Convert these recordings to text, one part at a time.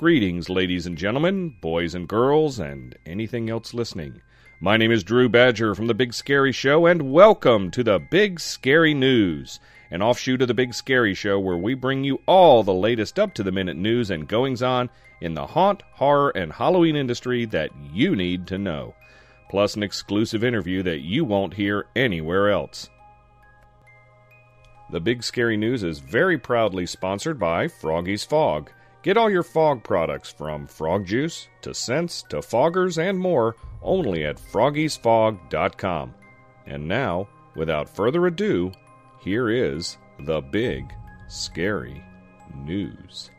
Greetings, ladies and gentlemen, boys and girls, and anything else listening. My name is Drew Badger from The Big Scary Show, and welcome to the Big Scary News, an offshoot of The Big Scary Show where we bring you all the latest up-to-the-minute news and goings-on in the haunt, horror, and Halloween industry that you need to know, plus an exclusive interview that you won't hear anywhere else. The Big Scary News is very proudly sponsored by Froggy's Fog. Get all your fog products from frog juice to scents to foggers and more only at froggiesfog.com. And now, without further ado, here is the Big Scary News.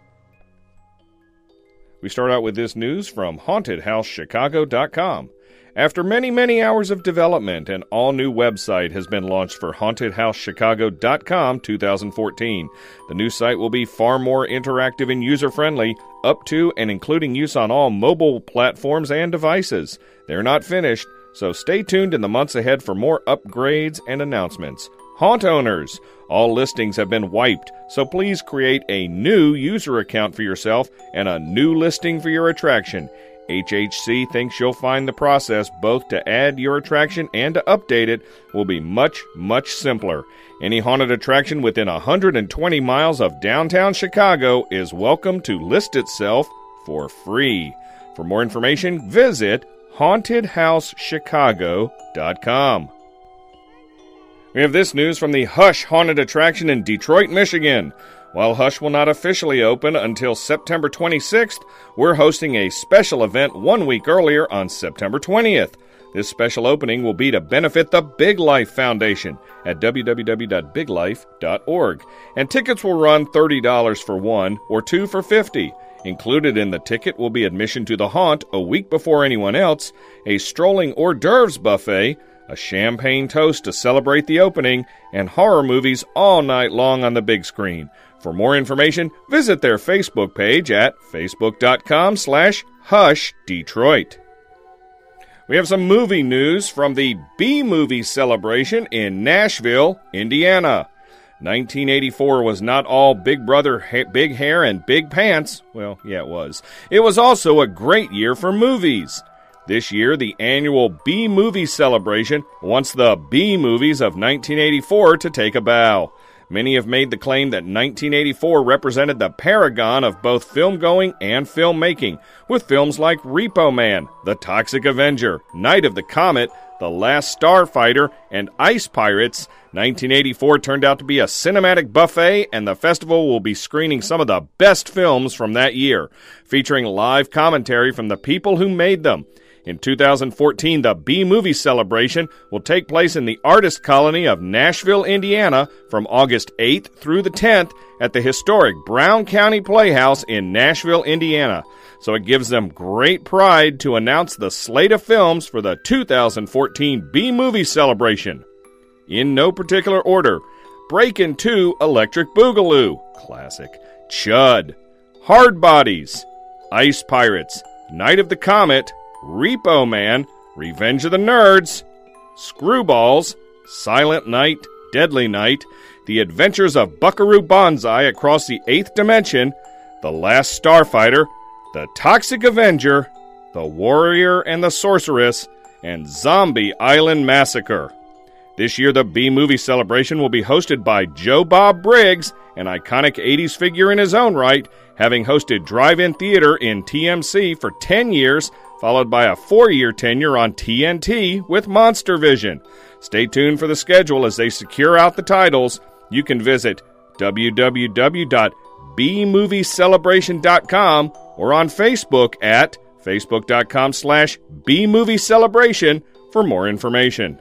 We start out with this news from HauntedHouseChicago.com. After many hours of development, an all-new website has been launched for HauntedHouseChicago.com 2014. The new site will be far more interactive and user-friendly, up to and including use on all mobile platforms and devices. They're not finished, so stay tuned in the months ahead for more upgrades and announcements. Haunt owners, all listings have been wiped, so please create a new user account for yourself and a new listing for your attraction. HHC thinks you'll find the process both to add your attraction and to update it will be much simpler. Any haunted attraction within 120 miles of downtown Chicago is welcome to list itself for free. For more information, visit HauntedHouseChicago.com. We have this news from the Hush Haunted Attraction in Detroit, Michigan. While Hush will not officially open until September 26th, we're hosting a special event 1 week earlier on September 20th. This special opening will be to benefit the Big Life Foundation at www.biglife.org. And tickets will run $30 for one or two for $50. Included in the ticket will be admission to the haunt a week before anyone else, a strolling hors d'oeuvres buffet, a champagne toast to celebrate the opening, and horror movies all night long on the big screen. For more information, visit their Facebook page at facebook.com/HushDetroit. We have some movie news from the B-Movie celebration in Nashville, Indiana. 1984 was not all Big Brother, big hair, and big pants. Well, yeah, it was. It was also a great year for movies. This year, the annual B-Movie celebration wants the B-movies of 1984 to take a bow. Many have made the claim that 1984 represented the paragon of both film-going and filmmaking, with films like Repo Man, The Toxic Avenger, Night of the Comet, The Last Starfighter, and Ice Pirates. 1984 turned out to be a cinematic buffet, and the festival will be screening some of the best films from that year, featuring live commentary from the people who made them. In 2014, the B-Movie celebration will take place in the Artist Colony of Nashville, Indiana, from August 8th through the 10th at the historic Brown County Playhouse in Nashville, Indiana. So it gives them great pride to announce the slate of films for the 2014 B-Movie celebration. In no particular order: Breakin' 2 Electric Boogaloo, classic, Chud, Hard Bodies, Ice Pirates, Night of the Comet, Repo Man, Revenge of the Nerds, Screwballs, Silent Night, Deadly Night, The Adventures of Buckaroo Banzai Across the Eighth Dimension, The Last Starfighter, The Toxic Avenger, The Warrior and the Sorceress, and Zombie Island Massacre. This year, the B-Movie celebration will be hosted by Joe Bob Briggs, an iconic 80s figure in his own right, having hosted drive-in theater in TMC for 10 years, followed by a 4-year tenure on TNT with Monster Vision. Stay tuned for the schedule as they secure out the titles. You can visit www.bmoviecelebration.com or on Facebook at facebook.com/bmoviecelebration for more information.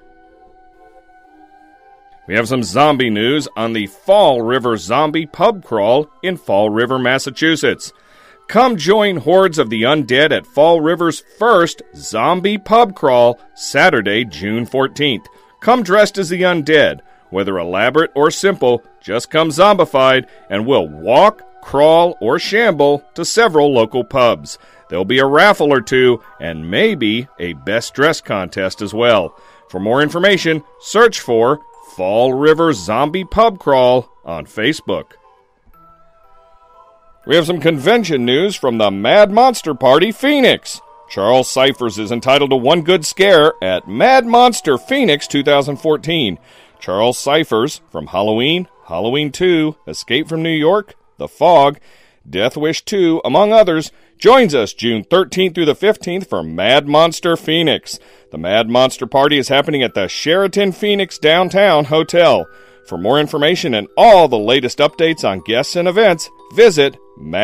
We have some zombie news on the Fall River Zombie Pub Crawl in Fall River, Massachusetts. Come join hordes of the undead at Fall River's first zombie pub crawl, Saturday, June 14th. Come dressed as the undead. Whether elaborate or simple, just come zombified, and we'll walk, crawl, or shamble to several local pubs. There'll be a raffle or two, and maybe a best dress contest as well. For more information, search for Fall River Zombie Pub Crawl on Facebook. We have some convention news from the Mad Monster Party Phoenix. Charles Cyphers is entitled to one good scare at Mad Monster Phoenix 2014. Charles Cyphers from Halloween, Halloween 2, Escape from New York, The Fog, Death Wish 2, among others, joins us June 13th through the 15th for Mad Monster Phoenix. The Mad Monster Party is happening at the Sheraton Phoenix Downtown Hotel. For more information and all the latest updates on guests and events, visit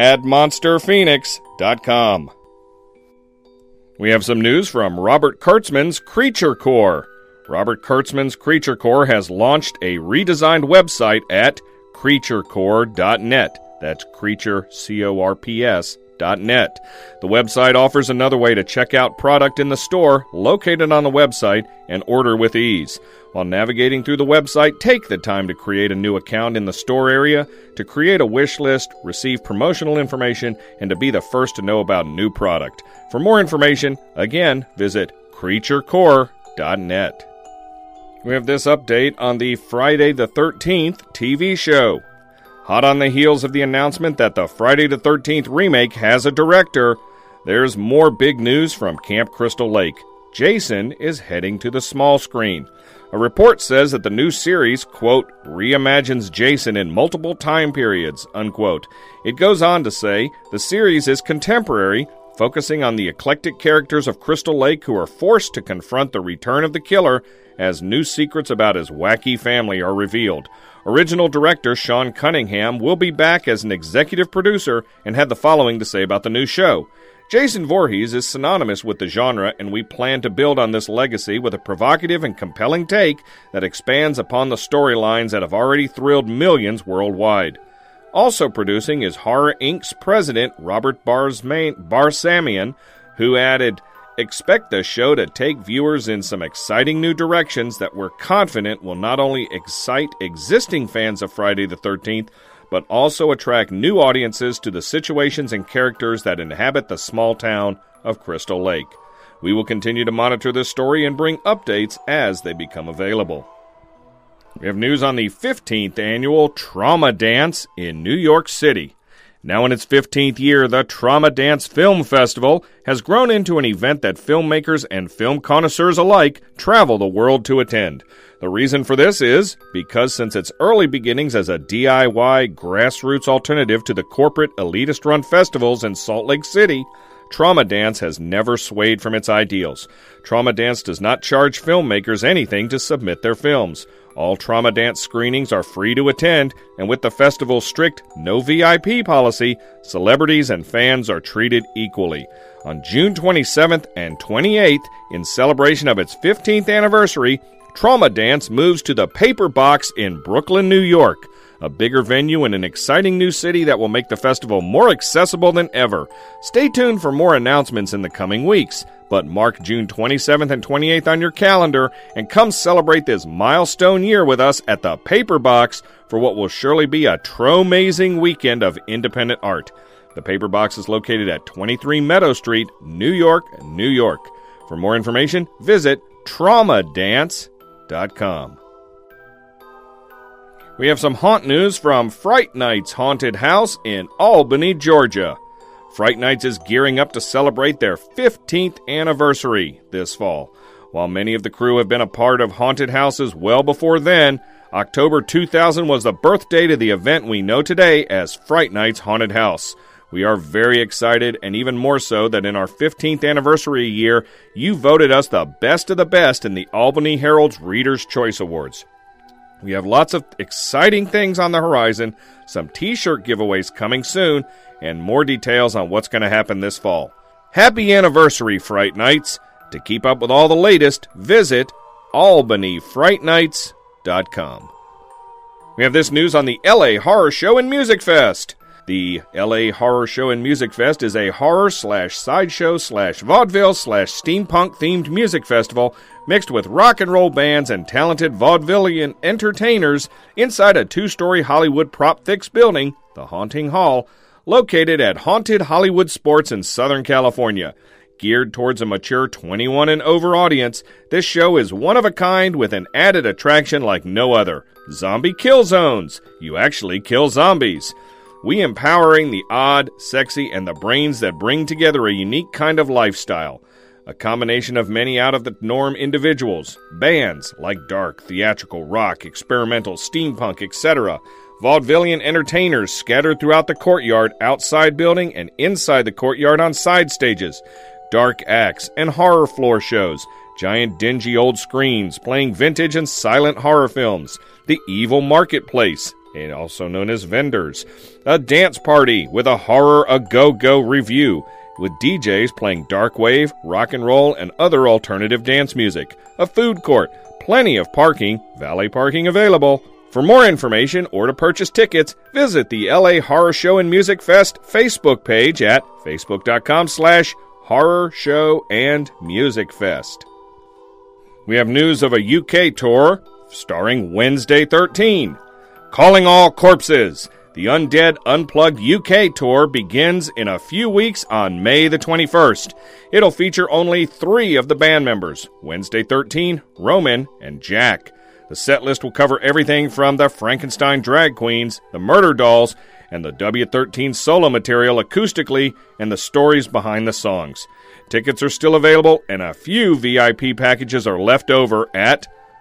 madmonsterphoenix.com. We have some news from Robert Kurtzman's Creature Core. Robert Kurtzman's Creature Core has launched a redesigned website at creaturecore.net. That's creature, C-O-R-P-S.net. The website offers another way to check out product in the store located on the website and order with ease. While navigating through the website, take the time to create a new account in the store area, to create a wish list, receive promotional information, and to be the first to know about new product. For more information, again, visit creaturecore.net. We have this update on the Friday the 13th TV show. Hot on the heels of the announcement that the Friday the 13th remake has a director, there's more big news from Camp Crystal Lake. Jason is heading to the small screen. A report says that the new series, quote, reimagines Jason in multiple time periods, unquote. It goes on to say the series is contemporary, focusing on the eclectic characters of Crystal Lake who are forced to confront the return of the killer as new secrets about his wacky family are revealed. Original director Sean Cunningham will be back as an executive producer and had the following to say about the new show. Jason Voorhees is synonymous with the genre, and we plan to build on this legacy with a provocative and compelling take that expands upon the storylines that have already thrilled millions worldwide. Also producing is Horror Inc.'s president, Robert Barsamian, who added, expect the show to take viewers in some exciting new directions that we're confident will not only excite existing fans of Friday the 13th, but also attract new audiences to the situations and characters that inhabit the small town of Crystal Lake. We will continue to monitor this story and bring updates as they become available. We have news on the 15th annual Trauma Dance in New York City. Now in its 15th year, the Trauma Dance Film Festival has grown into an event that filmmakers and film connoisseurs alike travel the world to attend. The reason for this is because since its early beginnings as a DIY grassroots alternative to the corporate elitist-run festivals in Salt Lake City, Trauma Dance has never swayed from its ideals. Trauma Dance does not charge filmmakers anything to submit their films. All Trauma Dance screenings are free to attend, and with the festival's strict no VIP policy, celebrities and fans are treated equally. On June 27th and 28th, in celebration of its 15th anniversary, Trauma Dance moves to the Paper Box in Brooklyn, New York, a bigger venue in an exciting new city that will make the festival more accessible than ever. Stay tuned for more announcements in the coming weeks, but mark June 27th and 28th on your calendar and come celebrate this milestone year with us at the Paper Box for what will surely be a tro-mazing weekend of independent art. The Paper Box is located at 23 Meadow Street, New York, New York. For more information, visit traumadance.com. We have some haunt news from Fright Nights Haunted House in Albany, Georgia. Fright Nights is gearing up to celebrate their 15th anniversary this fall. While many of the crew have been a part of haunted houses well before then, October 2000 was the birth date of the event we know today as Fright Nights Haunted House. We are very excited, and even more so that in our 15th anniversary year, you voted us the best of the best in the Albany Herald's Reader's Choice Awards. We have lots of exciting things on the horizon, some t-shirt giveaways coming soon, and more details on what's going to happen this fall. Happy anniversary, Fright Nights! To keep up with all the latest, visit albanyfrightnights.com. We have this news on the LA Horror Show and Music Fest. The LA Horror Show and Music Fest is a horror/sideshow/vaudeville/steampunk-themed music festival mixed with rock and roll bands and talented vaudevillian entertainers inside a 2-story Hollywood prop-fix building, the Haunting Hall, located at Haunted Hollywood Sports in Southern California. Geared towards a mature 21 and over audience, this show is one of a kind with an added attraction like no other. Zombie kill zones. You actually kill zombies. We empowering the odd, sexy, and the brains that bring together a unique kind of lifestyle. A combination of many out-of-the-norm individuals, bands like dark, theatrical, rock, experimental, steampunk, etc., vaudevillian entertainers scattered throughout the courtyard, outside building, and inside the courtyard on side stages, dark acts, and horror floor shows, giant dingy old screens playing vintage and silent horror films, the evil marketplace, and also known as vendors, a dance party with a horror a-go-go review, with DJs playing dark wave, rock and roll, and other alternative dance music, a food court, plenty of parking, valet parking available. For more information or to purchase tickets, visit the LA Horror Show and Music Fest Facebook page at facebook.com/Horror Show and Music Fest. We have news of a UK tour starring Wednesday 13. Calling All Corpses. The Undead Unplugged UK tour begins in a few weeks on May the 21st. It'll feature only 3 of the band members, Wednesday 13, Roman, and Jack. The set list will cover everything from the Frankenstein Drag Queens, the Murder Dolls, and the W13 solo material acoustically and the stories behind the songs. Tickets are still available, and a few VIP packages are left over at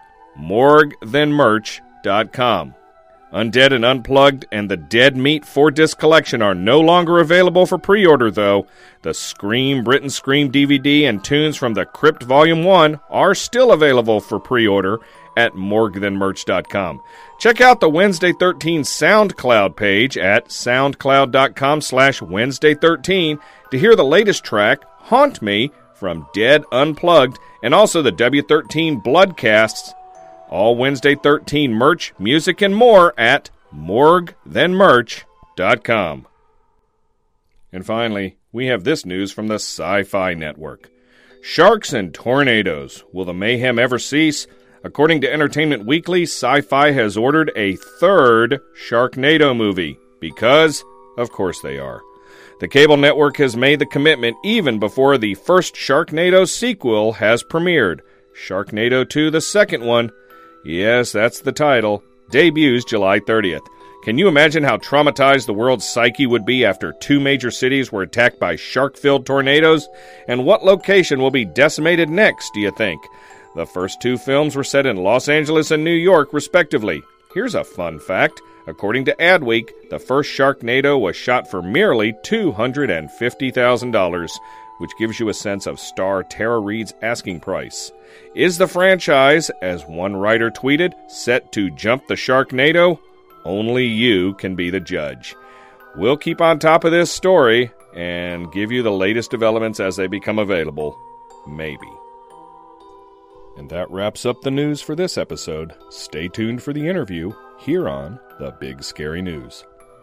morguethenmerch.com. Undead and Unplugged and the Dead Meat 4-disc collection are no longer available for pre-order, though. The Scream Britain Scream DVD and tunes from the Crypt Volume 1 are still available for pre-order at morguethenmerch.com. Check out the Wednesday 13 SoundCloud page at soundcloud.com/Wednesday13 to hear the latest track, Haunt Me, from Dead Unplugged, and also the W13 Bloodcasts. All Wednesday 13 merch, music, and more at morguethenmerch.com. And finally, we have this news from the Sci-Fi Network. Sharks and tornadoes. Will the mayhem ever cease? According to Entertainment Weekly, Sci-Fi has ordered a 3rd Sharknado movie. Because, of course they are. The cable network has made the commitment even before the first Sharknado sequel has premiered. Sharknado 2, the second one, yes, that's the title, debuts July 30th. Can you imagine how traumatized the world's psyche would be after 2 major cities were attacked by shark-filled tornadoes? And what location will be decimated next, do you think? The first 2 films were set in Los Angeles and New York, respectively. Here's a fun fact. According to Adweek, the first Sharknado was shot for merely $250,000, which gives you a sense of star Tara Reid's asking price. Is the franchise, as one writer tweeted, set to jump the Sharknado? Only you can be the judge. We'll keep on top of this story and give you the latest developments as they become available. Maybe. And that wraps up the news for this episode. Stay tuned for the interview here on The Big Scary News.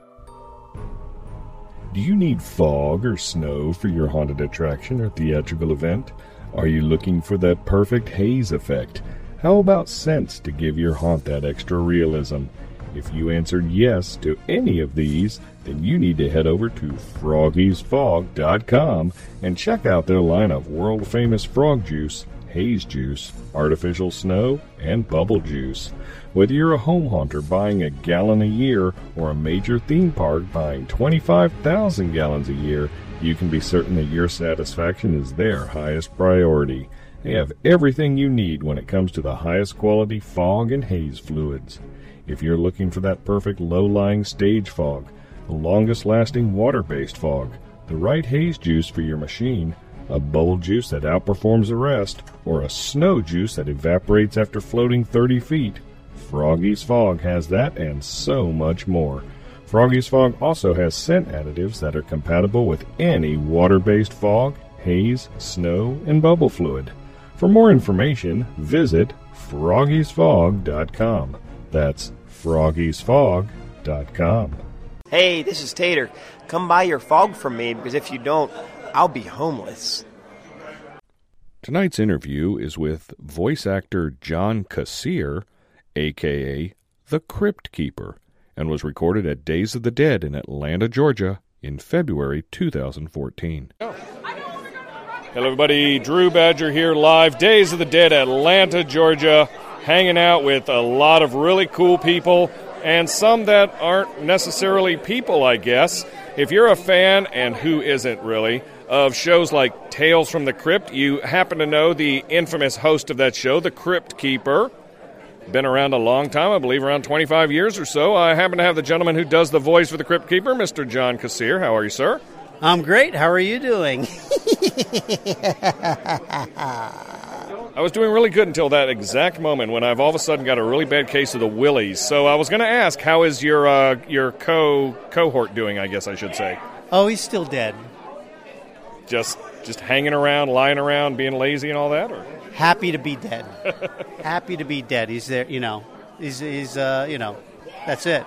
Do you need fog or snow for your haunted attraction or theatrical event? Are you looking for that perfect haze effect? How about scents to give your haunt that extra realism? If you answered yes to any of these, then you need to head over to froggiesfog.com and check out their line of world-famous frog juice, haze juice, artificial snow, and bubble juice. Whether you're a home haunter buying a gallon a year or a major theme park buying 25,000 gallons a year, you can be certain that your satisfaction is their highest priority. They have everything you need when it comes to the highest quality fog and haze fluids. If you're looking for that perfect low-lying stage fog, the longest-lasting water-based fog, the right haze juice for your machine, a bubble juice that outperforms the rest, or a snow juice that evaporates after floating 30 feet, Froggy's Fog has that and so much more. Froggy's Fog also has scent additives that are compatible with any water-based fog, haze, snow, and bubble fluid. For more information, visit froggiesfog.com. That's froggiesfog.com. Hey, this is Tater. Come buy your fog from me, because if you don't, I'll be homeless. Tonight's interview is with voice actor John Kassir, a.k.a. The Crypt Keeper, and was recorded at Days of the Dead in Atlanta, Georgia in February 2014. Hello everybody, Drew Badger here live, Days of the Dead, Atlanta, Georgia, hanging out with a lot of really cool people. and some that aren't necessarily people, I guess. If you're a fan, and who isn't really, of shows like Tales from the Crypt, you happen to know the infamous host of that show, the Crypt Keeper. Been around a long time, I believe around 25 years or so. I happen to have the gentleman who does the voice for the Crypt Keeper, Mr. John Kassir. How are you, sir? I'm great. How are you doing? I was doing really good until that exact moment when I've all of a sudden got a really bad case of the willies. So I was going to ask, how is your cohort doing, I guess I should say? Oh, he's still dead. Just hanging around, lying around, being lazy and all that? Or? Happy to be dead. Happy to be dead. He's there, He's that's it.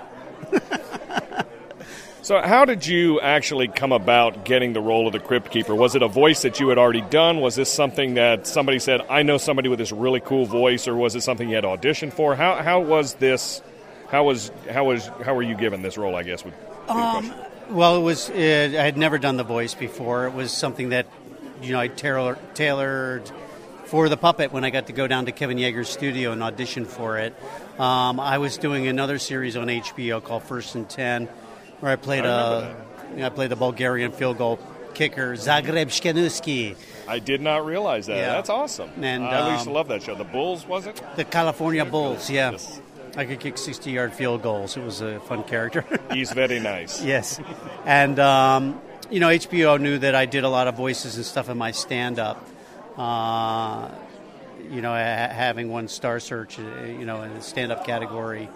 So how did you actually come about getting the role of the Crypt Keeper? Was it a voice that you had already done? Was this something that somebody said, I know somebody with this really cool voice, or was it something you had auditioned for? How was this? How were you given this role, I guess, would be the question. Well, I had never done the voice before. It was something that, I tailored for the puppet when I got to go down to Kevin Yeager's studio and audition for it. I was doing another series on HBO called First and 10, where I played the Bulgarian field goal kicker, Zagreb Shkenuski. I did not realize that. Yeah. That's awesome. And I used to love that show. The Bulls, was it? The California Bulls, yeah. Yes. I could kick 60-yard field goals. It was a fun character. He's very nice. Yes. And, HBO knew that I did a lot of voices and stuff in my stand-up. Having won Star Search, in the stand-up category.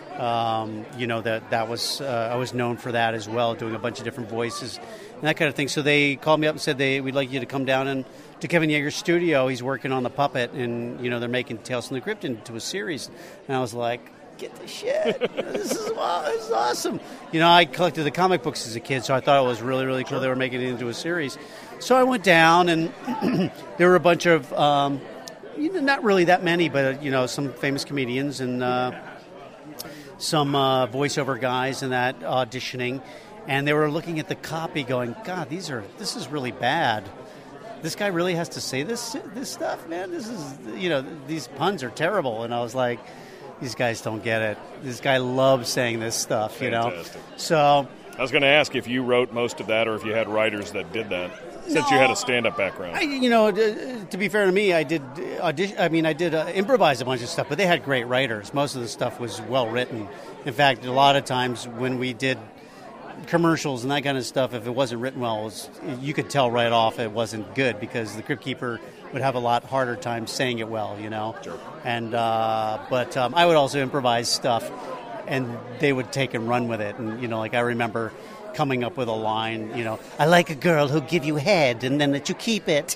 That was I was known for that as well, doing a bunch of different voices and that kind of thing. So they called me up and said we'd like you to come down to Kevin Yeager's studio. He's working on the puppet, and they're making Tales from the Crypt into a series. And I was like, get the shit! This is awesome. I collected the comic books as a kid, so I thought it was really, really cool. They were making it into a series. So I went down, and there were a bunch of not really that many, but some famous comedians and some voiceover guys and that auditioning, and they were looking at the copy going, God, this is really bad. This guy really has to say this stuff, man. This is, these puns are terrible. And I was like, these guys don't get it. This guy loves saying this stuff, Fantastic. So I was going to ask if you wrote most of that or if you had writers that did that, since you had a stand-up background. To be fair to me, I did improvise a bunch of stuff, but they had great writers. Most of the stuff was well written. In fact, a lot of times when we did commercials and that kind of stuff, if it wasn't written well, you could tell right off it wasn't good, because the Crypt Keeper would have a lot harder time saying it well, Sure. And but I would also improvise stuff, and they would take and run with it. And I remember coming up with a line, I like a girl who'll give you head and then let you keep it.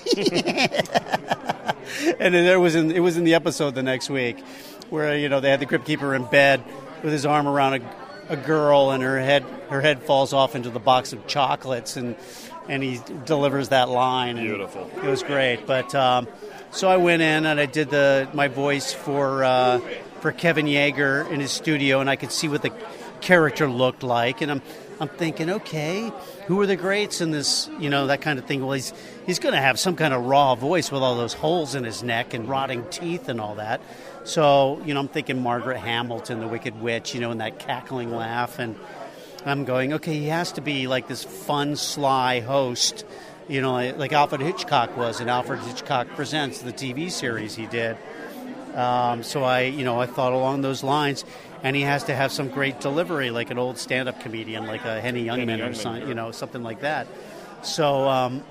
And then it was in the episode the next week where they had the Crypt Keeper in bed with his arm around a girl, and her head falls off into the box of chocolates, and he delivers that line. Beautiful. It was great. But so I went in and I did my voice for Kevin Yeager in his studio, and I could see what the character looked like, and I'm thinking, okay, who are the greats in this, that kind of thing. Well, he's going to have some kind of raw voice with all those holes in his neck and rotting teeth and all that. So, I'm thinking Margaret Hamilton, the Wicked Witch, and that cackling laugh. And I'm going, okay, he has to be like this fun, sly host, like Alfred Hitchcock was in Alfred Hitchcock Presents, the TV series he did. So I thought along those lines. And he has to have some great delivery, like an old stand-up comedian, like a Henny Youngman or something, something like that. So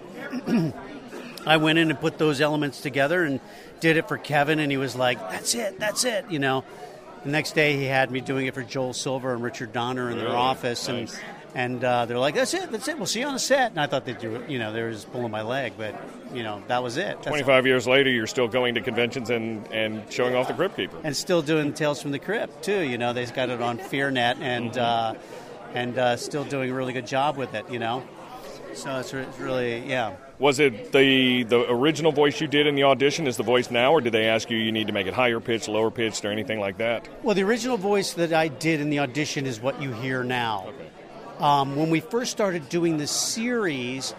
I went in and put those elements together and did it for Kevin, and he was like, that's it. The next day he had me doing it for Joel Silver and Richard Donner in their office, nice. and they're like, that's it, we'll see you on the set. And I thought they'd do it, they were just pulling my leg, but, that was it. 25 years later, you're still going to conventions and showing off the Crypt Keeper. And still doing Tales from the Crypt, too. They've got it on FearNet, and still doing a really good job with it, So it's really, yeah. Was it the original voice you did in the audition is the voice now, or did they ask you need to make it higher pitched, lower pitched, or anything like that? Well, the original voice that I did in the audition is what you hear now. Okay. When we first started doing the series,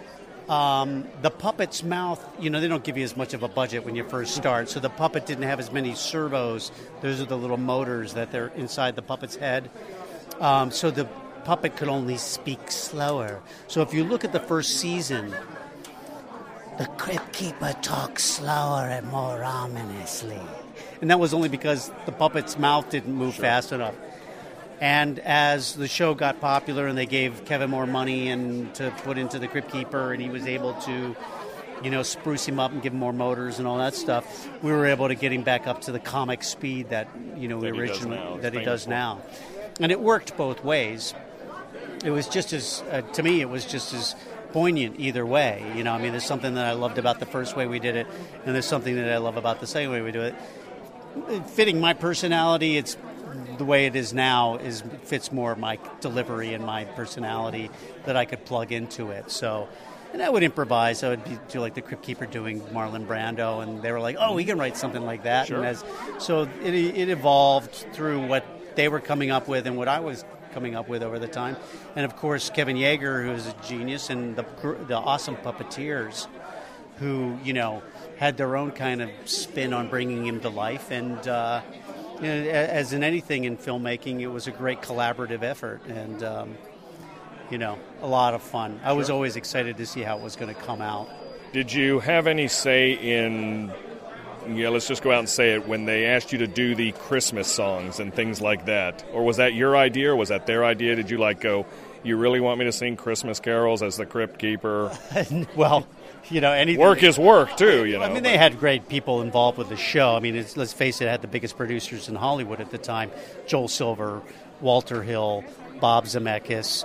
The puppet's mouth, they don't give you as much of a budget when you first start, so the puppet didn't have as many servos. Those are the little motors that they're inside the puppet's head. So the puppet could only speak slower. So if you look at the first season, the Crypt Keeper talks slower and more ominously. And that was only because the puppet's mouth didn't move fast enough. And as the show got popular and they gave Kevin more money and to put into the Crypt Keeper, and he was able to, spruce him up and give him more motors and all that stuff, we were able to get him back up to the comic speed that he does now. And it worked both ways. It was just as, to me, it was just as poignant either way. There's something that I loved about the first way we did it, and there's something that I love about the second way we do it. Fitting my personality, it's the way it is now fits more my delivery and my personality that I could plug into it. So, and I would improvise. I would do like the Crypt Keeper doing Marlon Brando, and they were like, "Oh, we can write something like that." Sure. And so it evolved through what they were coming up with and what I was coming up with over the time. And of course, Kevin Yeager, who is a genius, and the awesome puppeteers who had their own kind of spin on bringing him to life. And as in anything in filmmaking, it was a great collaborative effort and, a lot of fun. I was always excited to see how it was going to come out. Did you have any say in, let's just go out and say it, when they asked you to do the Christmas songs and things like that? Or was that your idea or was that their idea? Did you go, you really want me to sing Christmas carols as the Crypt Keeper? Well, anything. Work is work, too, they had great people involved with the show. Let's face it, it had the biggest producers in Hollywood at the time. Joel Silver, Walter Hill, Bob Zemeckis,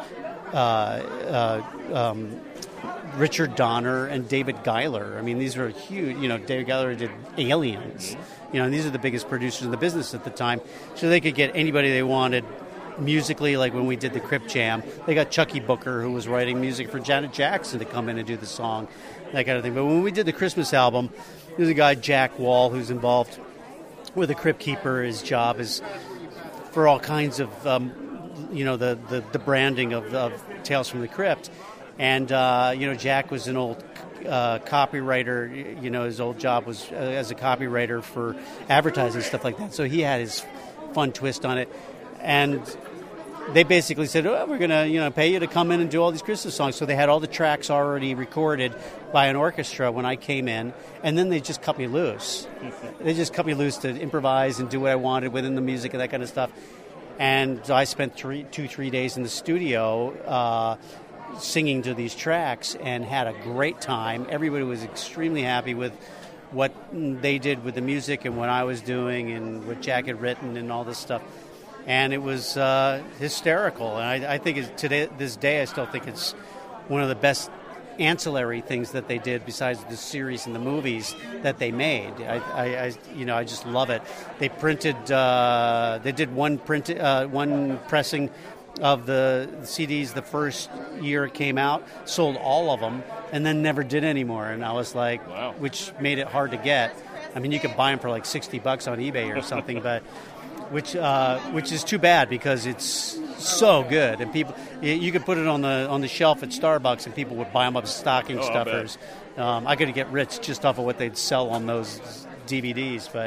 Richard Donner, and David Giler. These were huge. David Giler did Aliens. And these are the biggest producers in the business at the time. So they could get anybody they wanted musically, like when we did the Crypt Jam. They got Chucky Booker, who was writing music for Janet Jackson, to come in and do the song, that kind of thing. But when we did the Christmas album, there's a guy, Jack Wall, who's involved with the Crypt Keeper. His job is for all kinds of, the branding of Tales from the Crypt. And, Jack was an old copywriter. His old job was as a copywriter for advertising, stuff like that. So he had his fun twist on it. And they basically said, we're going to pay you to come in and do all these Christmas songs. So they had all the tracks already recorded by an orchestra when I came in, and then they just cut me loose. They just cut me loose to improvise and do what I wanted within the music and that kind of stuff. And I spent 3 days in the studio singing to these tracks and had a great time. Everybody was extremely happy with what they did with the music and what I was doing and what Jack had written and all this stuff. And it was hysterical. And I think this day, I still think it's one of the best ancillary things that they did besides the series and the movies that they made. I just love it. They printed, they did one pressing of the CDs the first year it came out, sold all of them, and then never did anymore. And I was like, wow. Which made it hard to get. You could buy them for like $60 on eBay or something, but which is too bad because it's so good, and people, you could put it on the shelf at Starbucks, and people would buy them up as stocking stuffers. I could get rich just off of what they'd sell on those DVDs, but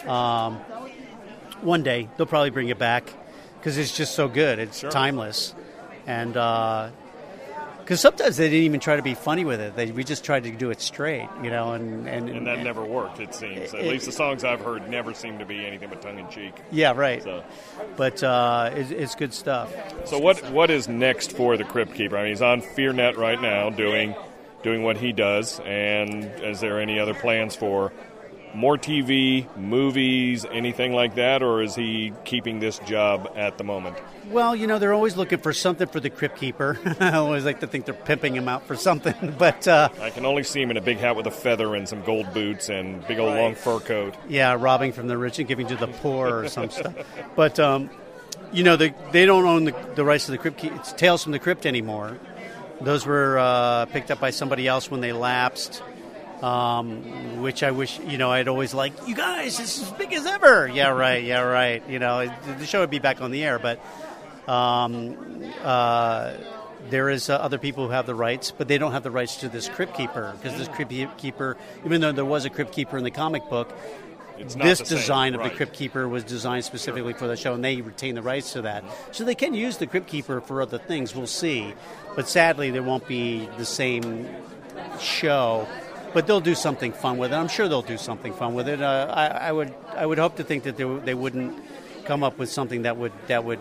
one day they'll probably bring it back because it's just so good. It's timeless, and because sometimes they didn't even try to be funny with it. We just tried to do it straight, and that never worked, it seems. At least the songs I've heard never seem to be anything but tongue-in-cheek. Yeah, right. So. But it's good stuff. So what is next for the Crypt Keeper? He's on FearNet right now doing what he does, and is there any other plans for more TV, movies, anything like that, or is he keeping this job at the moment? Well, they're always looking for something for the Crypt Keeper. I always like to think they're pimping him out for something, but I can only see him in a big hat with a feather and some gold boots and big old long fur coat. Yeah, robbing from the rich and giving to the poor or some stuff. But they don't own the rights to the Crypt Keeper. It's Tales from the Crypt anymore. Those were picked up by somebody else when they lapsed. Which I wish, I'd always like, you guys, this is as big as ever. Yeah, right. The show would be back on the air, but there is other people who have the rights, but they don't have the rights to this Crypt Keeper, because this Crypt Keeper, even though there was a Crypt Keeper in the comic book, this design of the Crypt Keeper was designed specifically for the show, and they retain the rights to that. So they can use the Crypt Keeper for other things, we'll see. But sadly, there won't be the same show, but they'll do something fun with it. I'm sure they'll do something fun with it. I would hope to think that they wouldn't come up with something that would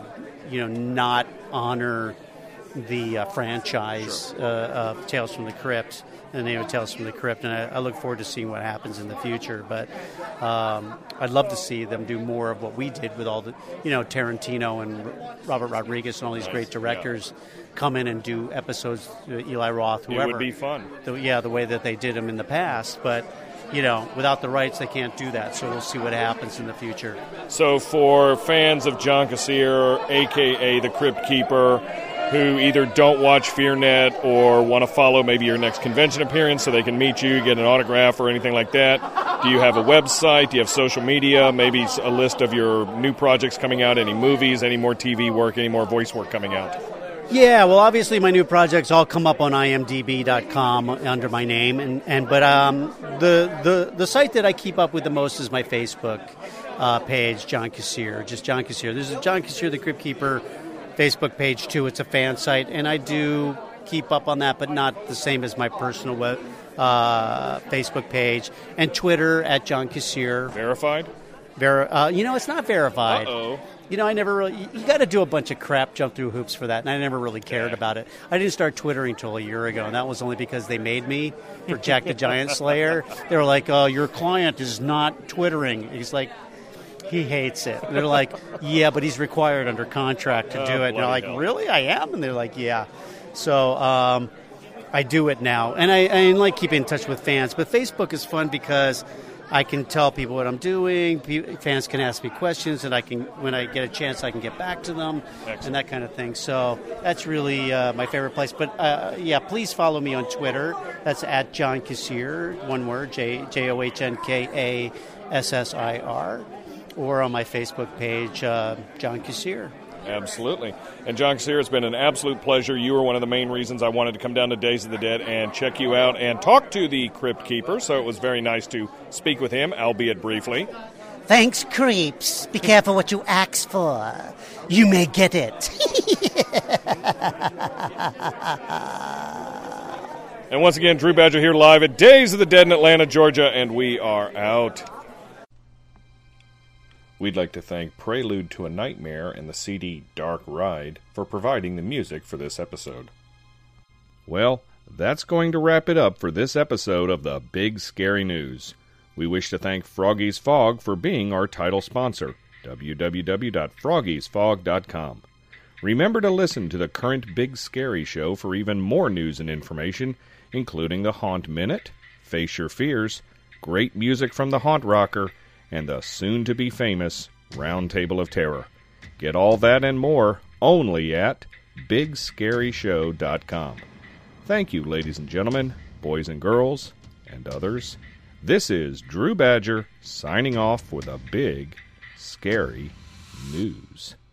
not honor the franchise of Tales from the Crypt, the name of Tales from the Crypt, and I look forward to seeing what happens in the future. But I'd love to see them do more of what we did with all the, Tarantino and Robert Rodriguez and all these great directors come in and do episodes, Eli Roth, whoever. It would be fun. The way that they did them in the past, but without the rights, they can't do that. So we'll see what happens in the future. So for fans of John Kassir, a.k.a. the Crypt Keeper, who either don't watch FearNet or want to follow maybe your next convention appearance so they can meet you, get an autograph or anything like that, do you have a website? Do you have social media? Maybe a list of your new projects coming out, any movies, any more TV work, any more voice work coming out? Yeah, well, obviously my new projects all come up on imdb.com under my name, but the site that I keep up with the most is my Facebook page, John Kassir, just John Kassir. There's a John Kassir, the Crypt Keeper Facebook page too. It's a fan site, and I do keep up on that, but not the same as my personal Facebook page, and Twitter at John Kassir. Verified? It's not verified. Uh-oh. I never really... You got to do a bunch of crap, jump through hoops for that, and I never really cared about it. I didn't start Twittering until a year ago, and that was only because they made me for Jack the Giant Slayer. They were like, your client is not Twittering. He's like... He hates it. They're like, yeah, but he's required under contract to do it. And they're like, really? I am? And they're like, yeah. So I do it now. And I like keeping in touch with fans. But Facebook is fun because I can tell people what I'm doing. Fans can ask me questions, and when I get a chance, I can get back to them. Excellent. And that kind of thing. So that's really my favorite place. But, please follow me on Twitter. That's at John Kassir, one word, JohnKassir. Or on my Facebook page, John Kassir. Absolutely. And John Kassir, it's been an absolute pleasure. You were one of the main reasons I wanted to come down to Days of the Dead and check you out and talk to the Crypt Keeper, so it was very nice to speak with him, albeit briefly. Thanks, creeps. Be careful what you ask for. You may get it. And once again, Drew Badger here live at Days of the Dead in Atlanta, Georgia, and we are out. We'd like to thank Prelude to a Nightmare and the CD Dark Ride for providing the music for this episode. Well, that's going to wrap it up for this episode of the Big Scary News. We wish to thank Froggy's Fog for being our title sponsor, www.froggiesfog.com. Remember to listen to the current Big Scary Show for even more news and information, including the Haunt Minute, Face Your Fears, great music from the Haunt Rocker, and the soon-to-be-famous Round Table of Terror. Get all that and more only at BigScaryShow.com. Thank you, ladies and gentlemen, boys and girls, and others. This is Drew Badger signing off with a Big Scary News.